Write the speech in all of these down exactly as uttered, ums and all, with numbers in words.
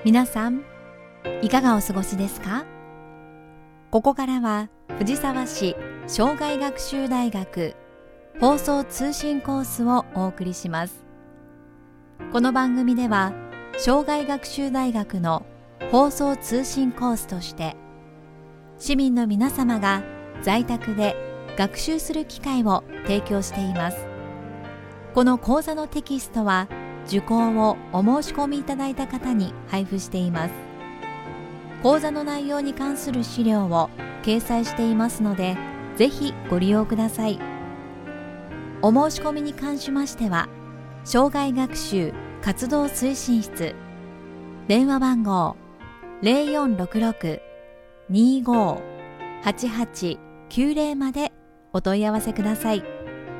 皆さんいかがお過ごしですか？ここからは藤沢市障害学習大学放送通信コースをお送りします。この番組では障害学習大学の放送通信コースとして市民の皆様が在宅で学習する機会を提供しています。この講座のテキストは受講をお申し込みいただいた方に配布しています。講座の内容に関する資料を掲載していますので、ぜひご利用ください。お申し込みに関しましては、障害学習活動推進室電話番号 ゼロよんろくろく にーごー はちはちきゅうゼロ までお問い合わせください。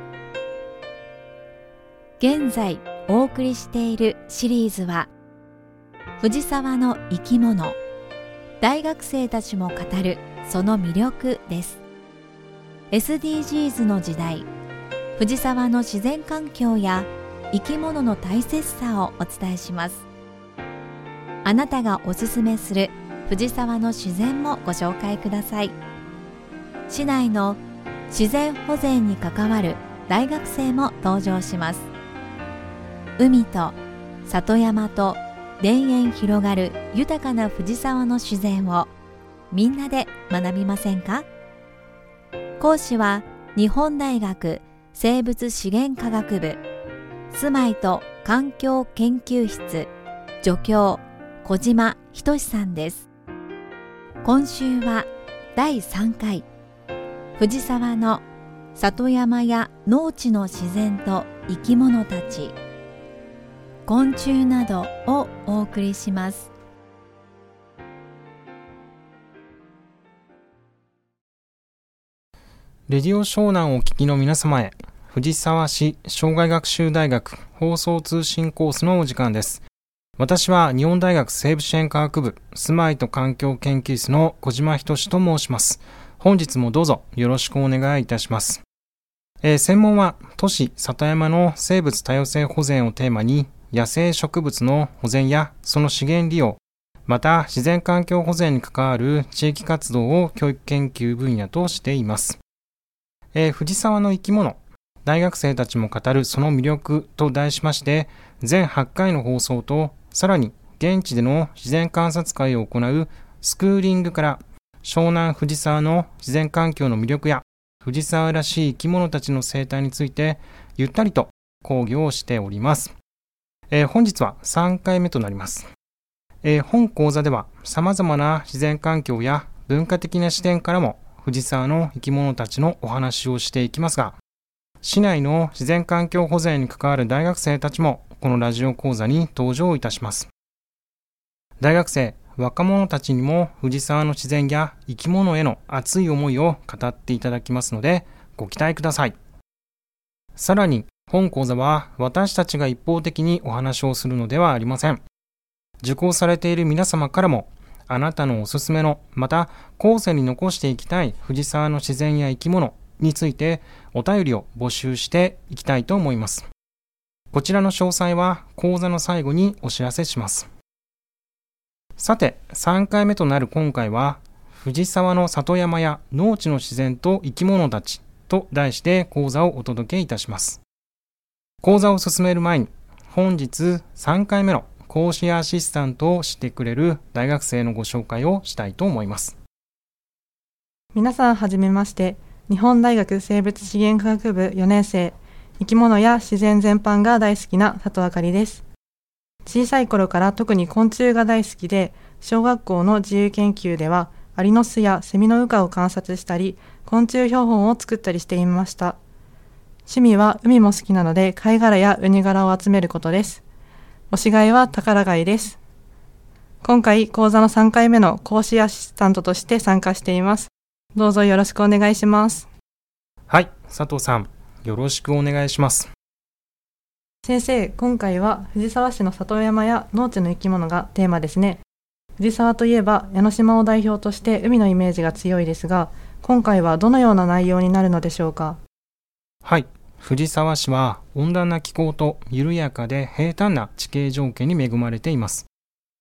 現在お送りしているシリーズは藤沢の生き物、大学生たちも語るその魅力です。 エスディージーズ の時代、藤沢の自然環境や生き物の大切さをお伝えします。あなたがおすすめする藤沢の自然もご紹介ください。市内の自然保全に関わる大学生も登場します。海と里山と田園広がる豊かな藤沢の自然をみんなで学びませんか？講師は日本大学生物資源科学部住まいと環境研究室助教小島仁さんです。今週はだいさんかい藤沢の里山や農地の自然と生き物たち、昆虫などをお送りします。 レディオ湘南をお聞きの皆様へ、藤沢市障害学習大学放送通信コースのお時間です。私は日本大学生物支援科学部住まいと環境研究室の小島仁と申します。本日もどうぞよろしくお願いいたします。えー、専門は都市里山の生物多様性保全をテーマに、野生植物の保全やその資源利用、また自然環境保全に関わる地域活動を教育研究分野としています。えー、藤沢の生き物、大学生たちも語るその魅力と題しまして、全はちかいの放送と、さらに現地での自然観察会を行うスクーリングから湘南藤沢の自然環境の魅力や藤沢らしい生き物たちの生態についてゆったりと講義をしております。えー、本日はさんかいめとなります。えー、本講座では様々な自然環境や文化的な視点からも藤沢の生き物たちのお話をしていきますが、市内の自然環境保全に関わる大学生たちもこのラジオ講座に登場いたします。大学生、若者たちにも藤沢の自然や生き物への熱い思いを語っていただきますのでご期待ください。さらに本講座は私たちが一方的にお話をするのではありません。受講されている皆様からもあなたのおすすめの、また後世に残していきたい藤沢の自然や生き物についてお便りを募集していきたいと思います。こちらの詳細は講座の最後にお知らせします。さて、さんかいめとなる今回は藤沢の里山や農地の自然と生き物たちと題して講座をお届けいたします。講座を進める前に本日さんかいめの講師アシスタントをしてくれる大学生のご紹介をしたいと思います。 皆さんはじめまして。日本大学生物資源科学部よねん生、生き物や自然全般が大好きな佐藤あかりです。小さい頃から特に昆虫が大好きで、小学校の自由研究ではアリの巣やセミの羽化を観察したり、昆虫標本を作ったりしていました。趣味は海も好きなので貝殻やウニ殻を集めることです。推し貝は宝貝です。今回講座のさんかいめの講師アシスタントとして参加しています。どうぞよろしくお願いします。 はい、佐藤さん、よろしくお願いします。 先生、今回は藤沢市の里山や農地の生き物がテーマですね。藤沢といえば江ノ島を代表として海のイメージが強いですが、今回はどのような内容になるのでしょうか。 はい、藤沢市は温暖な気候と緩やかで平坦な地形条件に恵まれています。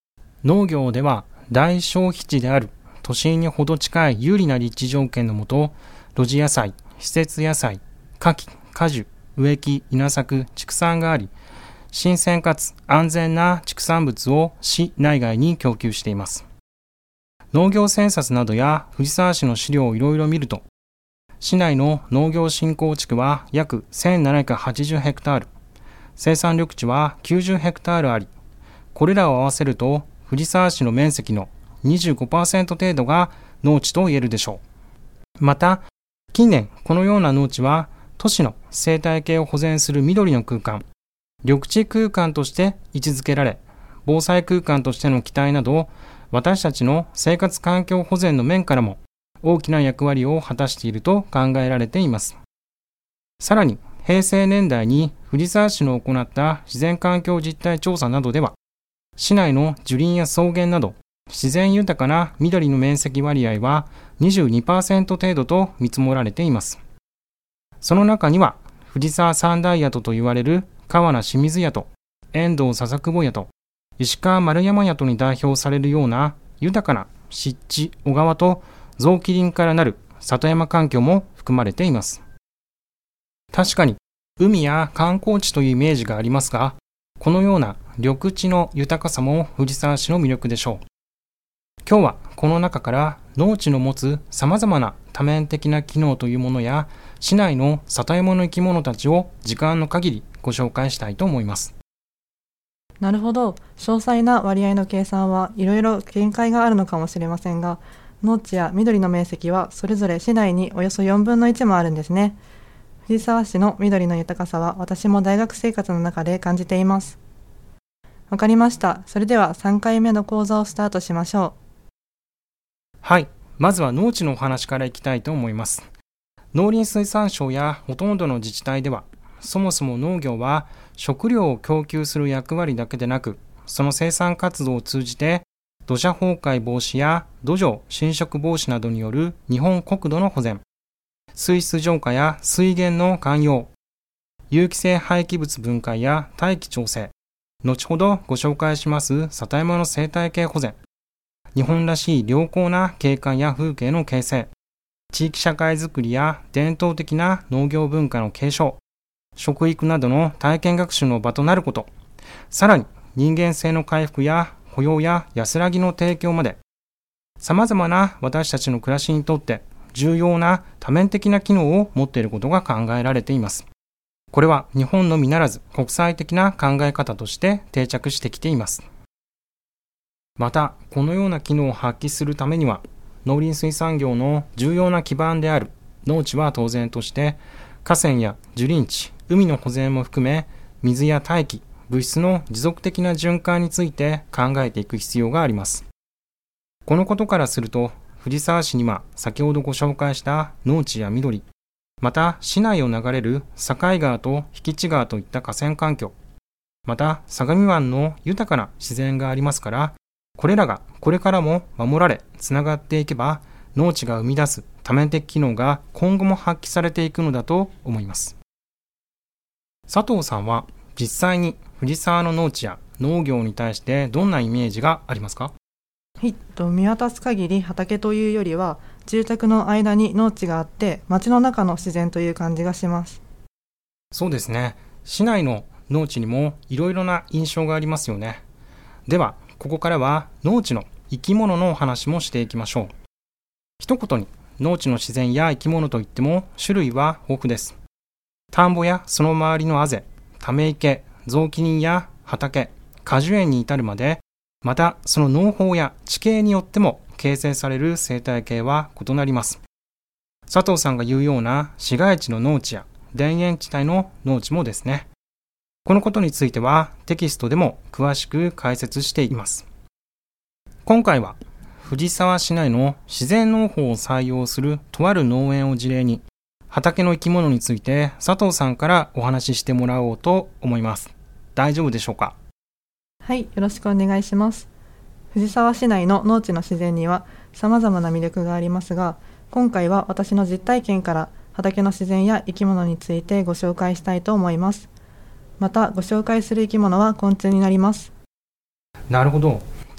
農業では大消費地である都心にほど近い有利な立地条件のもと、露地野菜、施設野菜、果樹、果樹、植木、稲作、畜産があり、新鮮かつ安全な畜産物を市内外に供給しています。農業センサスなどや藤沢市の資料をいろいろ見ると、市内の農業振興地区は約せんななひゃくはちじゅうヘクタール、生産緑地はきゅうじゅうヘクタールあり、これらを合わせると藤沢市の面積の にじゅうごパーセント 程度が農地と言えるでしょう。また、近年このような農地は都市の生態系を保全する緑の空間、緑地空間として位置づけられ、防災空間としての期待など、私たちの生活環境保全の面からも大きな役割を果たしていると考えられています。さらに、平成年代に藤沢市の行った自然環境実態調査などでは、市内の樹林や草原など自然豊かな緑の面積割合は にじゅうにパーセント 程度と見積もられています。その中には、藤沢三大谷と言われる川名清水谷と遠藤笹久保谷と石川丸山谷とに代表されるような豊かな湿地、小川と雑木林からなる里山環境も含まれています。確かに海や観光地というイメージがありますが、このような緑地の豊かさも藤沢市の魅力でしょう。今日はこの中から農地の持つさまざまな多面的な機能というものや、市内の里山の生き物たちを時間の限りご紹介したいと思います。 なるほど。詳細な割合の計算はいろいろ限界があるのかもしれませんが、農地や緑の面積はそれぞれ市内におよそよんぶんのいちもあるんですね。藤沢市の緑の豊かさは私も大学生活の中で感じています。わかりました。それではさんかいめの講座をスタートしましょう。 はい、まずは農地のお話からいきたいと思います。農林水産省やほとんどの自治体では、そもそも農業は食料を供給する役割だけでなく、その生産活動を通じて土砂崩壊防止や土壌侵食防止などによる日本国土の保全、水質浄化や水源の涵養、有機性廃棄物分解や大気調整、後ほどご紹介します里山の生態系保全、日本らしい良好な景観や風景の形成、地域社会づくりや伝統的な農業文化の継承、食育などの体験学習の場となること、さらに人間性の回復や保養や安らぎの提供まで、様々な私たちの暮らしにとって重要な多面的な機能を持っていることが考えられています。これは日本のみならず国際的な考え方として定着してきています。また、このような機能を発揮するためには、農林水産業の重要な基盤である農地は当然として、河川や樹林地、海の保全も含め、水や大気、物質の持続的な循環について考えていく必要があります。このことからすると、藤沢市には先ほどご紹介した農地や緑、また市内を流れる境川と引地川といった河川環境、また相模湾の豊かな自然がありますから、これらがこれからも守られ、つながっていけば、農地が生み出す多面的機能が今後も発揮されていくのだと思います。佐藤さんは実際に藤沢の農地や農業に対してどんなイメージがありますか？ はい、と見渡す限り畑というよりは住宅の間に農地があって街の中の自然という感じがします。 そうですね。市内の農地にもいろいろな印象がありますよね。ではここからは農地の生き物のお話もしていきましょう。一言に農地の自然や生き物といっても種類は豊富です。田んぼやその周りのあぜ、ため池、雑木林や畑、果樹園に至るまで、またその農法や地形によっても形成される生態系は異なります。佐藤さんが言うような市街地の農地や田園地帯の農地もですね。このことについてはテキストでも詳しく解説しています。今回は藤沢市内の自然農法を採用するとある農園を事例に、畑の生き物について佐藤さんからお話ししてもらおうと思います。大丈夫でしょうか？ はい、よろしくお願いします。藤沢市内の農地の自然には様々な魅力がありますが、今回は私の実体験から畑の自然や生き物についてご紹介したいと思います。またご紹介する生き物は昆虫になります。 なるほど。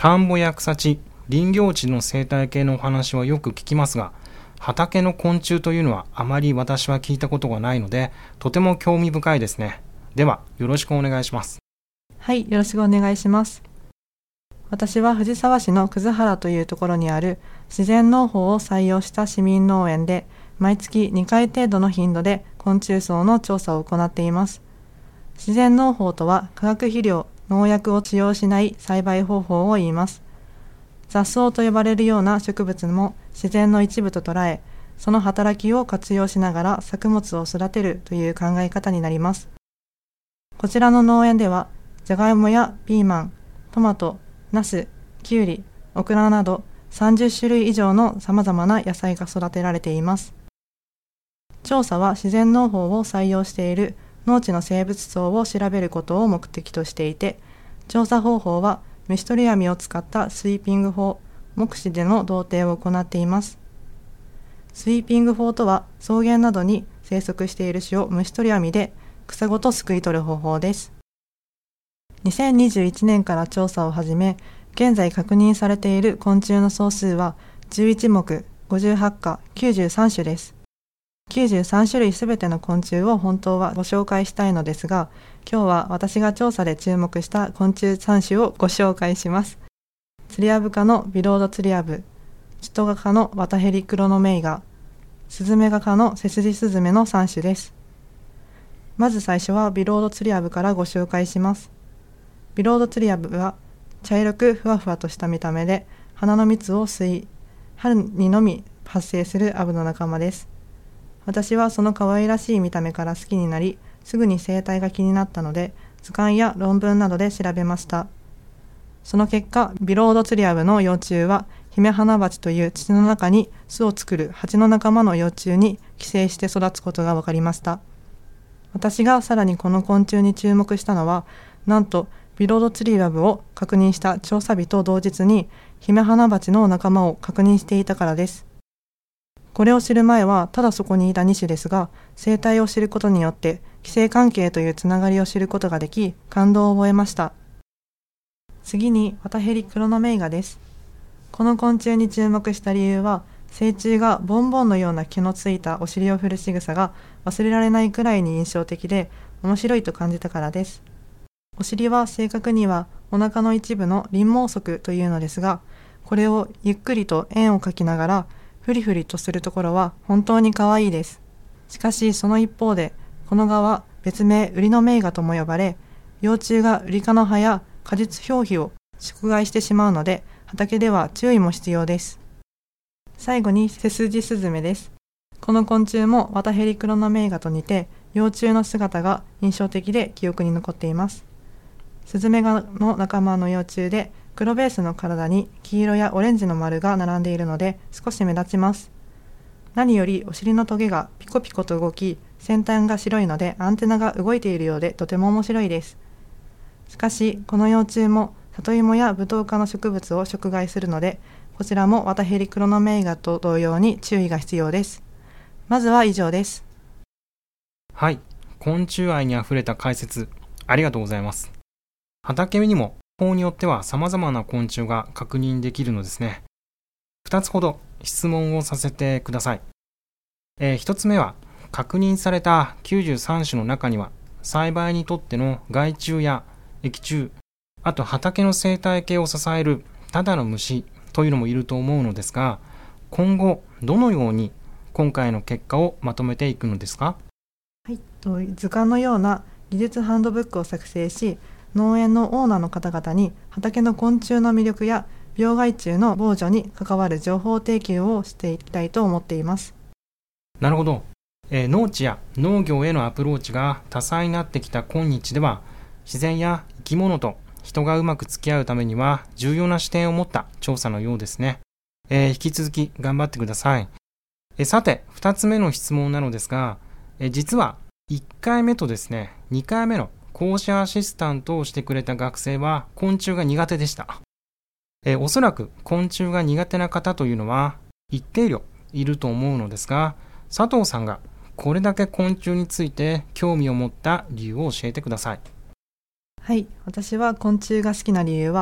田んぼや草地、林業地の生態系のお話はよく聞きますが、畑の昆虫というのはあまり私は聞いたことがないので、とても興味深いですね。ではよろしくお願いします。 はい、よろしくお願いします。私は藤沢市の葛原というところにある自然農法を採用した市民農園で、毎月にかい程度の頻度で昆虫層の調査を行っています。自然農法とは化学肥料、農薬を使用しない栽培方法を言います。雑草と呼ばれるような植物も自然の一部と捉え、その働きを活用しながら作物を育てるという考え方になります。こちらの農園では、じゃがいもやピーマン、トマト、ナス、キュウリ、オクラなどさんじゅっしゅるい以上のさまざまな野菜が育てられています。調査は自然農法を採用している農地の生物層を調べることを目的としていて、調査方法は虫取り網を使ったスイーピング法、目視での同定を行っています。スイーピング法とは、草原などに生息している種を虫取り網で草ごとすくい取る方法です。にせんにじゅういちねんから調査を始め、現在確認されている昆虫の総数はじゅういちもく、ごじゅうはっか、きゅうじゅうさんしゅです。きゅうじゅうさんしゅるいすべての昆虫を本当はご紹介したいのですが、今日は私が調査で注目した昆虫さんしゅをご紹介します。ツリアブ科のビロードツリアブ、チトガ科のワタヘリクロノメイガ、スズメガ科のセスジスズメのさんしゅです。まず最初はビロードツリアブからご紹介します。ビロードツリアブは茶色くふわふわとした見た目で、花の蜜を吸い、春にのみ発生するアブの仲間です。私はその可愛らしい見た目から好きになり、すぐに生態が気になったので、図鑑や論文などで調べました。その結果、ビロードツリアブの幼虫は、ヒメハナバチという土の中に巣を作る蜂の仲間の幼虫に寄生して育つことが分かりました。私がさらにこの昆虫に注目したのは、なんとビロードツリアブを確認した調査日と同日に、ヒメハナバチの仲間を確認していたからです。これを知る前はただそこにいたにしゅですが、生態を知ることによって寄生関係というつながりを知ることができ、感動を覚えました。次にワタヘリクロノメイガです。この昆虫に注目した理由は、成虫がボンボンのような毛のついたお尻を振る仕草が忘れられないくらいに印象的で面白いと感じたからです。お尻は正確にはお腹の一部の輪毛側というのですが、これをゆっくりと円を描きながらフリフリとするところは本当に可愛いです。しかしその一方で、この蛾は別名ウリノメイガとも呼ばれ、幼虫がウリ科の葉や果実表皮を食害してしまうので、畑では注意も必要です。最後にセスジスズメです。この昆虫もワタヘリクロノメイガと似て、幼虫の姿が印象的で記憶に残っています。スズメガの仲間の幼虫で、黒ベースの体に黄色やオレンジの丸が並んでいるので少し目立ちます。何よりお尻のトゲがピコピコと動き、先端が白いのでアンテナが動いているようでとても面白いです。しかしこの幼虫も里芋やブドウ科の植物を食害するので、こちらもワタヘリクロノメイガと同様に注意が必要です。まずは以上です。 はい、昆虫愛にあふれた解説ありがとうございます。畑にも方によっては様々な昆虫が確認できるのですね。ふたつほど質問をさせてください。えー、ひとつめは、確認されたきゅうじゅうさんしゅの中には栽培にとっての害虫や益虫、あと畑の生態系を支えるただの虫というのもいると思うのですが、今後どのように今回の結果をまとめていくのですか？ はい、図鑑のような技術ハンドブックを作成し、農園のオーナーの方々に畑の昆虫の魅力や病害虫の防除に関わる情報提供をしていきたいと思っています。 なるほど、えー、農地や農業へのアプローチが多彩になってきた今日では、自然や生き物と人がうまく付き合うためには重要な視点を持った調査のようですね。えー、引き続き頑張ってください。えー、さてふたつめの質問なのですが、えー、実はいっかいめとですねにかいめの講師アシスタントをしてくれた学生は昆虫が苦手でした。えー、おそらく昆虫が苦手な方というのは一定量いると思うのですが、佐藤さんがこれだけ昆虫について興味を持った理由を教えてください。 はい、私は昆虫が好きな理由は、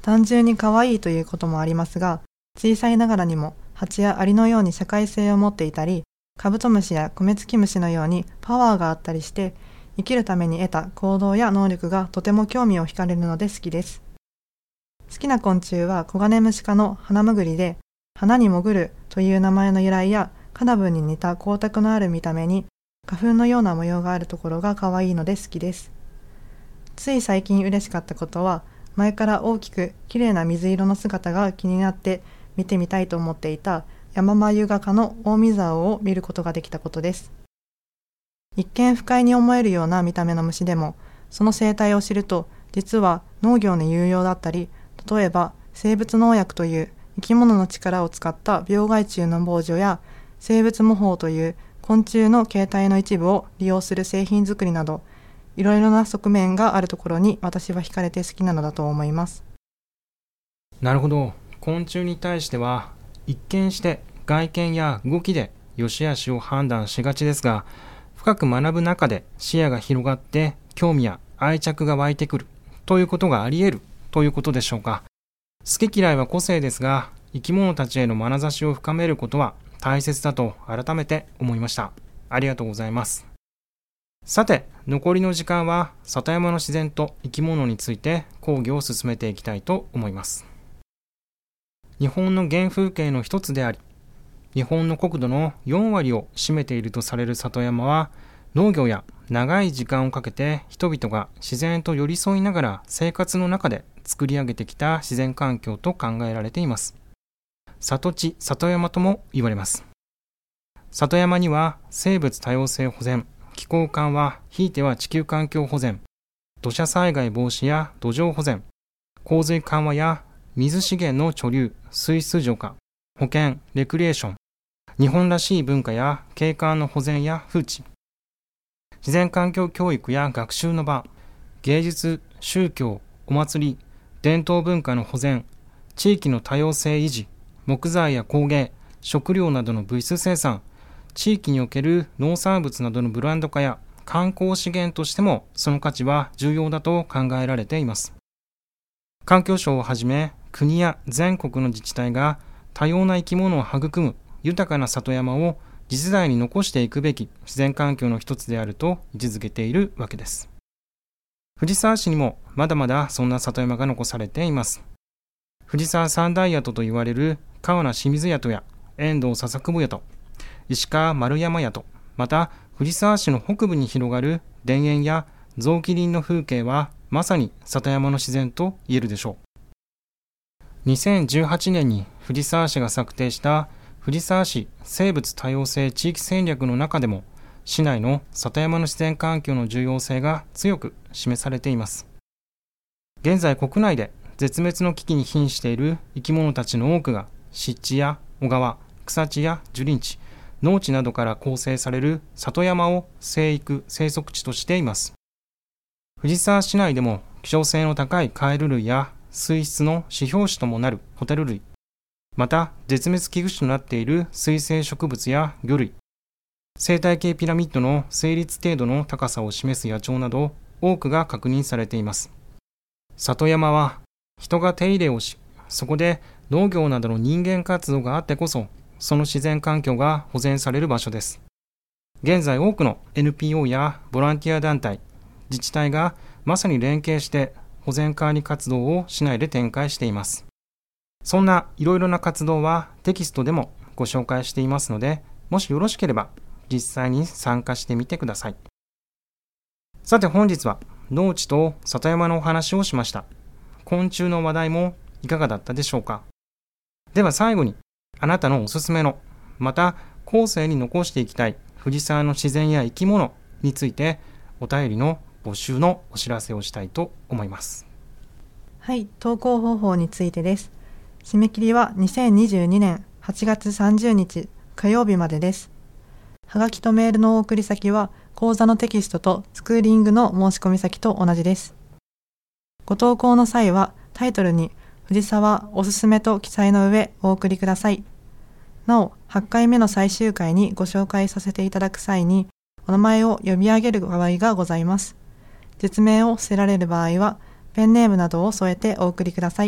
単純に可愛いということもありますが、小さいながらにも蜂やアリのように社会性を持っていたり、カブトムシやコメツキムシのようにパワーがあったりして、生きるために得た行動や能力がとても興味を惹かれるので好きです。好きな昆虫はコガネムシ科のハナムグリで、花に潜るという名前の由来やカナブンに似た光沢のある見た目に花粉のような模様があるところが可愛いので好きです。つい最近嬉しかったことは、前から大きく綺麗な水色の姿が気になって見てみたいと思っていたヤママユガ科のオオミザオを見ることができたことです。一見不快に思えるような見た目の虫でも、その生態を知ると実は農業に有用だったり、例えば生物農薬という生き物の力を使った病害虫の防除や生物模倣という昆虫の形態の一部を利用する製品作りなど、いろいろな側面があるところに私は惹かれて好きなのだと思います。 なるほど。昆虫に対しては一見して外見や動きで良し悪しを判断しがちですが、深く学ぶ中で視野が広がって興味や愛着が湧いてくるということがあり得るということでしょうか。好き嫌いは個性ですが、生き物たちへの眼差しを深めることは大切だと改めて思いました。ありがとうございます。さて、残りの時間は里山の自然と生き物について講義を進めていきたいと思います。日本の原風景の一つであり、日本の国土のよんわりを占めているとされる里山は、農業や長い時間をかけて人々が自然と寄り添いながら生活の中で作り上げてきた自然環境と考えられています。里地、里山とも言われます。里山には生物多様性保全、気候緩和、ひいては地球環境保全、土砂災害防止や土壌保全、洪水緩和や水資源の貯留、水質浄化、保健、レクリエーション、日本らしい文化や景観の保全や風致、自然環境教育や学習の場、芸術、宗教、お祭り、伝統文化の保全、地域の多様性維持、木材や工芸、食料などの物質生産、地域における農産物などのブランド化や観光資源としてもその価値は重要だと考えられています。環境省をはじめ国や全国の自治体が多様な生き物を育む豊かな里山を次世代に残していくべき自然環境の一つであると位置づけているわけです。藤沢市にもまだまだそんな里山が残されています。藤沢三大谷戸と言われる川名清水谷戸や遠藤笹久保谷戸、石川丸山谷戸、また藤沢市の北部に広がる田園や雑木林の風景はまさに里山の自然と言えるでしょう。にせんじゅうはちねんに藤沢市が策定した藤沢市生物多様性地域戦略の中でも、市内の里山の自然環境の重要性が強く示されています。現在国内で絶滅の危機に瀕している生き物たちの多くが湿地や小川、草地や樹林地、農地などから構成される里山を生育・生息地としています。藤沢市内でも希少性の高いカエル類や水質の指標種ともなるホタル類、また絶滅危惧種となっている水生植物や魚類、生態系ピラミッドの成立程度の高さを示す野鳥など多くが確認されています。里山は人が手入れをし、そこで農業などの人間活動があってこそ、その自然環境が保全される場所です。現在多くの エヌピーオー やボランティア団体、自治体がまさに連携して保全管理活動を市内で展開しています。そんないろいろな活動はテキストでもご紹介していますので、もしよろしければ実際に参加してみてください。さて本日は農地と里山のお話をしました。昆虫の話題もいかがだったでしょうか。では最後に、あなたのおすすめの、また後世に残していきたい藤沢の自然や生き物についてお便りの募集のお知らせをしたいと思います。 はい、投稿方法についてです。締め切りはにせんにじゅうにねんはちがつさんじゅうにち火曜日までです。はがきとメールのお送り先は講座のテキストとスクーリングの申し込み先と同じです。ご投稿の際はタイトルに藤沢おすすめと記載の上お送りください。なお、はちかいめの最終回にご紹介させていただく際にお名前を呼び上げる場合がございます。実名を伏せられる場合はペンネームなどを添えてお送りください。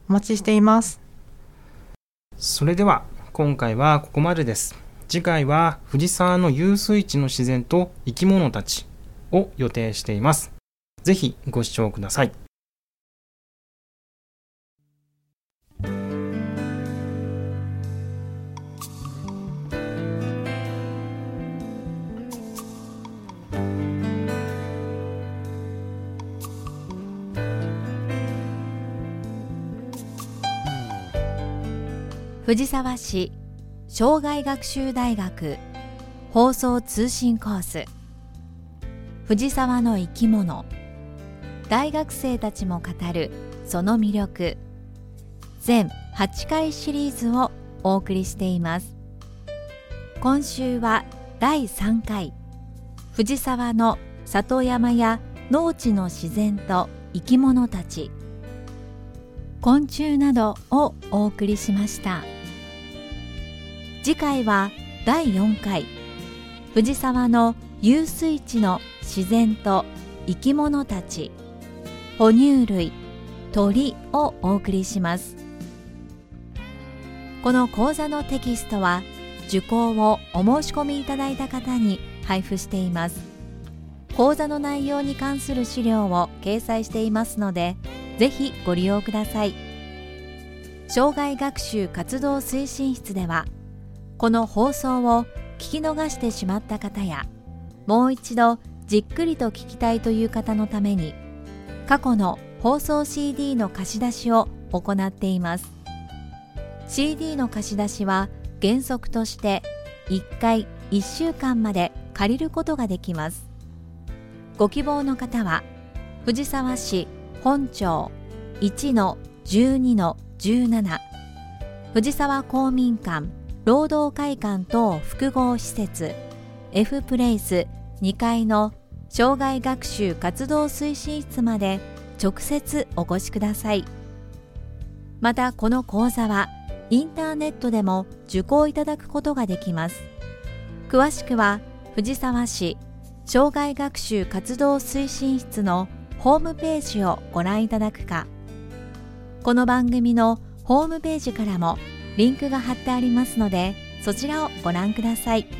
お待ちしています。 それでは今回はここまでです。次回は藤沢の遊水地の自然と生き物たちを予定しています。ぜひご視聴ください。 藤沢市生涯学習大学放送通信コース、藤沢の生き物、大学生たちも語るその魅力、全はちかいシリーズをお送りしています。今週はだいさんかい、藤沢の里山や農地の自然と生き物たち、昆虫などをお送りしました。次回はだいよんかい、藤沢の遊水地の自然と生き物たち、哺乳類、鳥をお送りします。この講座のテキストは受講をお申し込みいただいた方に配布しています。講座の内容に関する資料を掲載していますので、ぜひご利用ください。生涯学習活動推進室では、この放送を聞き逃してしまった方や、もう一度じっくりと聞きたいという方のために、過去の放送 シーディー の貸し出しを行っています。シーディー の貸し出しは原則としていっかいいっしゅうかんまで借りることができます。ご希望の方は、藤沢市本町 いちのじゅうにのじゅうなな 藤沢公民館労働会館等複合施設 F プレイスにかいの生涯学習活動推進室まで直接お越しください。またこの講座はインターネットでも受講いただくことができます。詳しくは藤沢市生涯学習活動推進室のホームページをご覧いただくか、この番組のホームページからもリンクが貼ってありますので、そちらをご覧ください。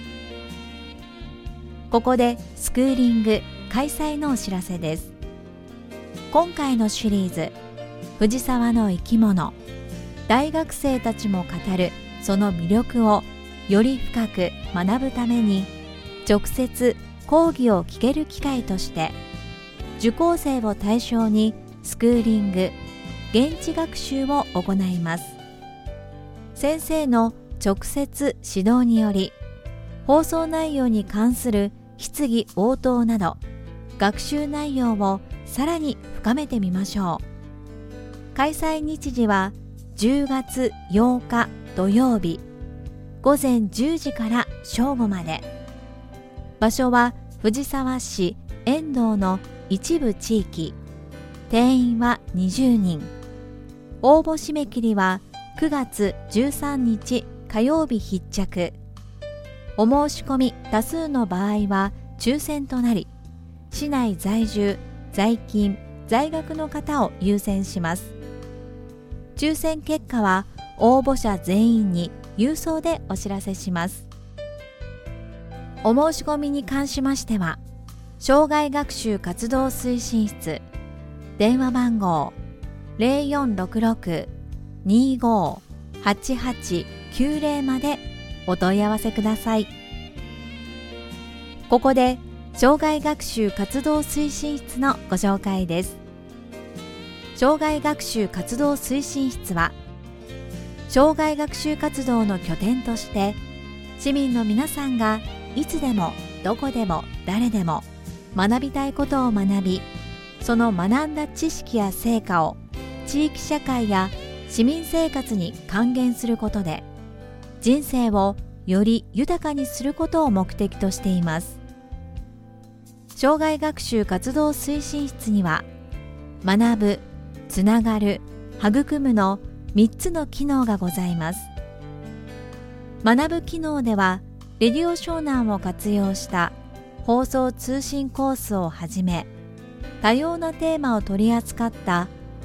ここでスクーリング開催のお知らせです。今回のシリーズ、藤沢の生き物、大学生たちも語るその魅力をより深く学ぶために、直接講義を聞ける機会として、受講生を対象にスクーリング、現地学習を行います。先生の直接指導により、放送内容に関する質疑応答など、学習内容をさらに深めてみましょう。開催日時はじゅうがつようか土曜日、ごぜんじゅうじから正午まで。場所は藤沢市遠藤の一部地域。定員はにじゅうにん。応募締め切りはくがつじゅうさんにち火曜日必着。お申し込み多数の場合は抽選となり、市内在住、在勤、在学の方を優先します。抽選結果は応募者全員に郵送でお知らせします。お申し込みに関しましては、生涯学習活動推進室、電話番号 ゼロよんろくろく にーごー はちはちきゅうゼロ までお問い合わせください。ここで生涯学習活動推進室のご紹介です。生涯学習活動推進室は、生涯学習活動の拠点として、市民の皆さんがいつでもどこでも誰でも学びたいことを学び、その学んだ知識や成果を地域社会や市民生活に還元することで、人生をより豊かにすることを目的としています。生涯学習活動推進室には、学ぶ、つながる、育むのみっつの機能がございます。学ぶ機能では、レディオ湘南を活用した放送通信コースをはじめ、多様なテーマを取り扱った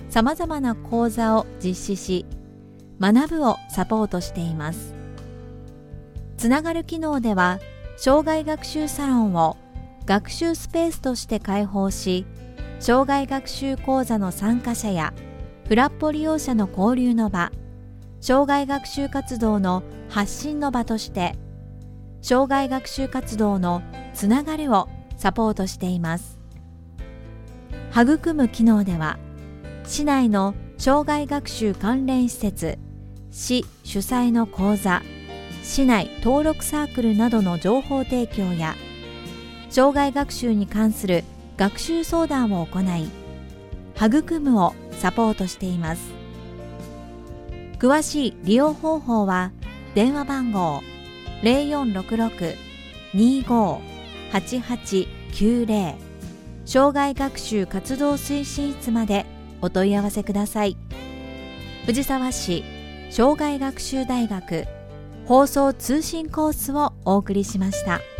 さまざまな講座を実施し、学ぶをサポートしています。つながる機能では、障害学習サロンを学習スペースとして開放し、障害学習講座の参加者やフラッポ利用者の交流の場、障害学習活動の発信の場として、障害学習活動のつながるをサポートしています。育む機能では、市内の障害学習関連施設、市主催の講座、市内登録サークルなどの情報提供や、障害学習に関する学習相談を行い、育むをサポートしています。詳しい利用方法は、電話番号 ゼロよんろくろく にーごー はちはちきゅうゼロ 障害学習活動推進室までお問い合わせください。藤沢市障害学習大学放送通信コースをお送りしました。